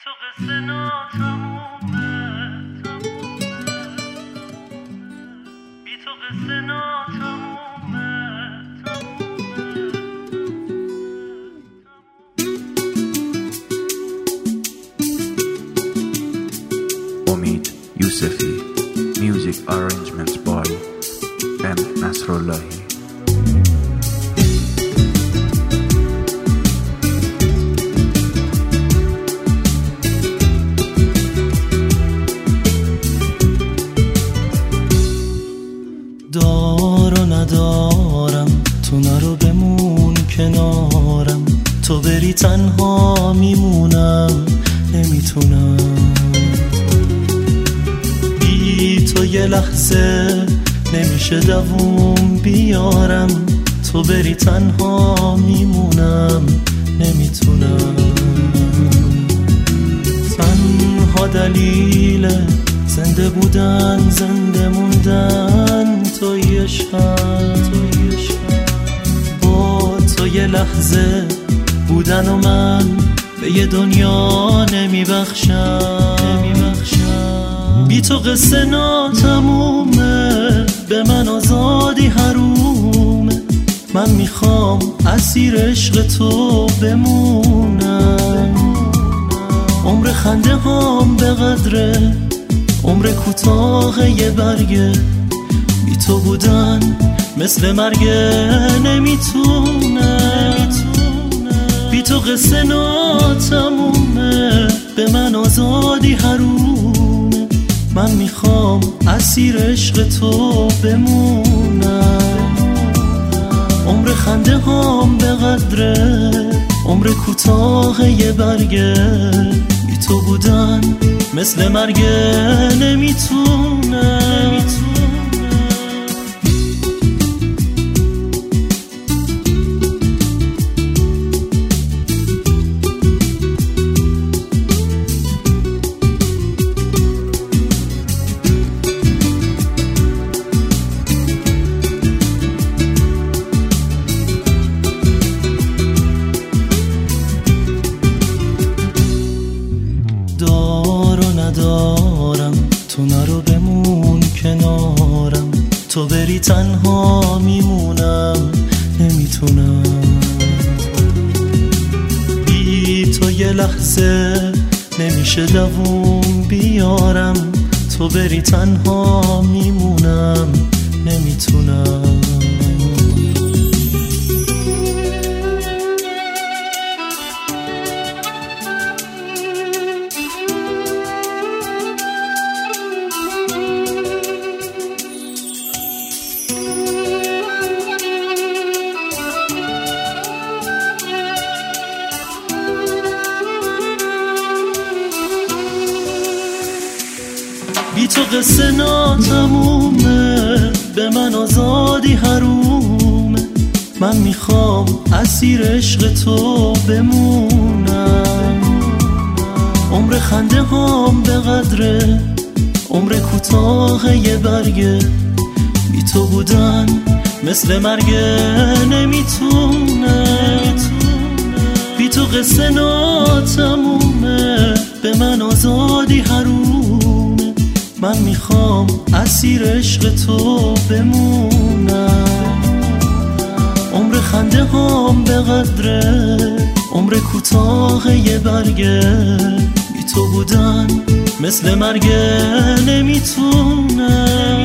تو قصه ناتمومه بی تو قصه ناتمومه. Omid Yousefi. Music arrangements by M. Nasrullahi. دار و ندارم تو نرو بمون کنارم، تو بری تنها میمونم نمیتونم. بی تو یه لحظه نمیشه دووم بیارم، تو بری تنها میمونم نمیتونم. تنها دلیل زنده بودن زنده موندن توی عشقم، با تو یه لحظه بودن و من به یه دنیا نمیبخشم. بی تو قصه ناتمومه، به من آزادی حرومه. من میخوام اسیر عشق تو بمونم. عمر خنده هام به قدره، عمر کوتاه یه برگه. بی تو بودن مثل مرگه نمیتونه. بی تو قصه ناتمومه، به من آزادی حرومه. من میخوام اسیر عشق تو بمونم. عمر خنده هام به قدره، عمر کوتاه یه برگه. بی تو بودن مثل مرگه نمیتونه. دار و ندارم تو نرو بمون کنارم، تو بری تنها میمونم نمیتونم. بی تو یه لحظه نمیشه دووم بیارم، تو بری تنها میمونم نمیتونم. بی تو قصه ناتمومه، به من آزادی حرومه. من میخوام اسیر عشق تو بمونم. عمر خنده هام به قدره، عمر کوتاه یه برگه. بی تو بودن مثل مرگه نمیتونه. بی تو قصه ناتمومه، به من آزادی حرومه. من میخوام اسیر عشق تو بمونم. عمر خنده هام به قدره، عمر کوتاه یه برگه. بی تو بودن مثل مرگه نمیتونه.